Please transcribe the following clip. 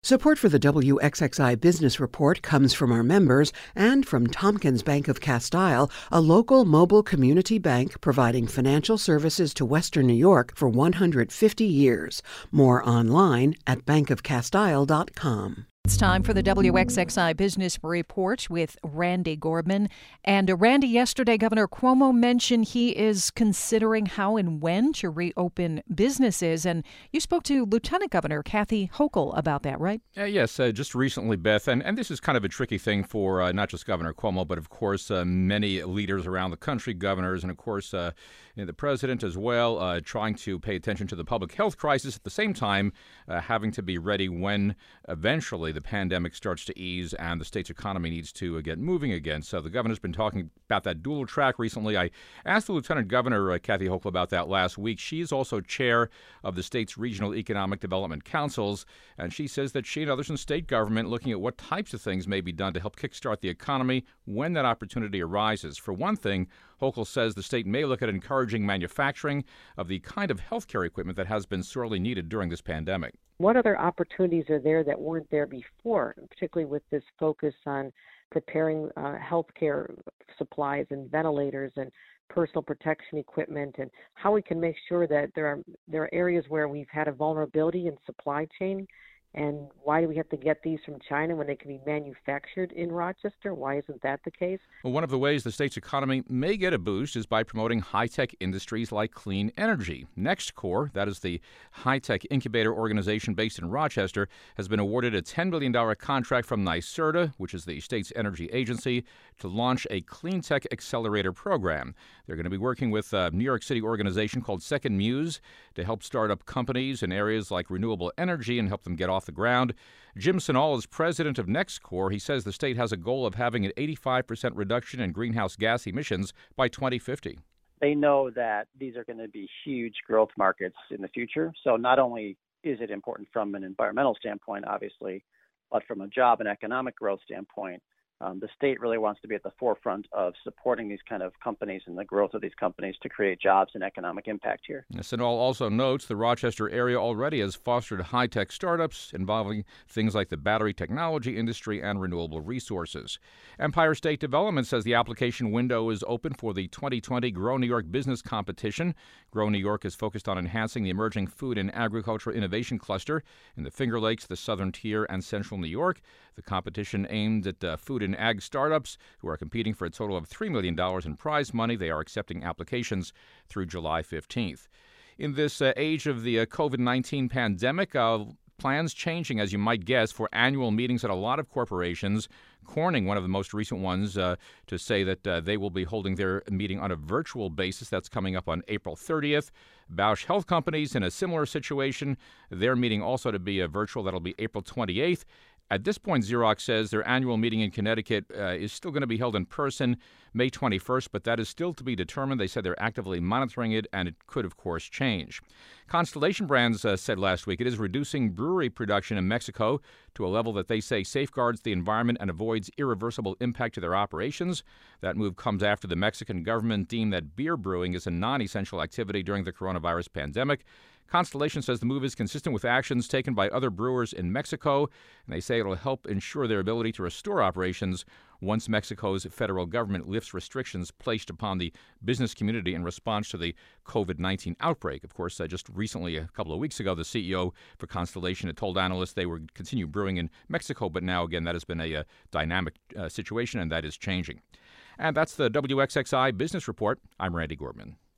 Support for the WXXI Business Report comes from our members and from Tompkins Bank of Castile, a local mobile community bank providing financial services to Western New York for 150 years. More online at bankofcastile.com. It's time for the WXXI Business Report with Randy Gorbman. And Randy, yesterday Governor Cuomo mentioned he is considering how and when to reopen businesses. And you spoke to Lieutenant Governor Kathy Hochul about that, right? Yes, just recently, Beth. And this is kind of a tricky thing for not just Governor Cuomo, but of course many leaders around the country, governors, and of course the president as well, trying to pay attention to the public health crisis at the same time, having to be ready when eventually the pandemic starts to ease and the state's economy needs to get moving again. So the governor's been talking about that dual track recently. I asked the Lieutenant Governor, Kathy Hochul, about that last week. She's also chair of the state's regional economic development councils, and she says that she and others in state government looking at what types of things may be done to help kickstart the economy when that opportunity arises. For one thing, Hochul says the state may look at encouraging manufacturing of the kind of healthcare equipment that has been sorely needed during this pandemic. What other opportunities are there that weren't there before, particularly with this focus on preparing healthcare supplies and ventilators and personal protection equipment, and how we can make sure that there are areas where we've had a vulnerability in supply chain? And why do we have to get these from China when they can be manufactured in Rochester? Why isn't that the case? Well, one of the ways the state's economy may get a boost is by promoting high-tech industries like clean energy. NextCore, that is the high-tech incubator organization based in Rochester, has been awarded a $10 million contract from NYSERDA, which is the state's energy agency, to launch a clean tech accelerator program. They're going to be working with a New York City organization called Second Muse to help start up companies in areas like renewable energy and help them get off the ground. Jim Sinal is president of NextCore. He says the state has a goal of having an 85% reduction in greenhouse gas emissions by 2050. They know that these are going to be huge growth markets in the future. So not only is it important from an environmental standpoint, obviously, but from a job and economic growth standpoint, the state really wants to be at the forefront of supporting these kind of companies and the growth of these companies to create jobs and economic impact here. Sinal also notes the Rochester area already has fostered high-tech startups involving things like the battery technology industry and renewable resources. Empire State Development says the application window is open for the 2020 Grow New York Business Competition. Grow New York is focused on enhancing the emerging food and agriculture innovation cluster in the Finger Lakes, the Southern Tier, and Central New York. The competition aimed at food and ag startups who are competing for a total of $3 million in prize money. They are accepting applications through July 15th. In this age of the COVID-19 pandemic, plans changing, as you might guess, for annual meetings at a lot of corporations. Corning, one of the most recent ones, to say that they will be holding their meeting on a virtual basis. That's coming up on April 30th. Bausch Health Companies in a similar situation. Their meeting also to be virtual. That'll be April 28th. At this point, Xerox says their annual meeting in Connecticut is still going to be held in person May 21st, but that is still to be determined. They said they're actively monitoring it, and it could, of course, change. Constellation Brands said last week it is reducing brewery production in Mexico to a level that they say safeguards the environment and avoids irreversible impact to their operations. That move comes after the Mexican government deemed that beer brewing is a non-essential activity during the coronavirus pandemic. Constellation says the move is consistent with actions taken by other brewers in Mexico, and they say it'll help ensure their ability to restore operations once Mexico's federal government lifts restrictions placed upon the business community in response to the COVID-19 outbreak. Of course, just recently, a couple of weeks ago, the CEO for Constellation had told analysts they would continue brewing in Mexico, but now, again, that has been a dynamic situation, and that is changing. And that's the WXXI Business Report. I'm Randy Gorbman.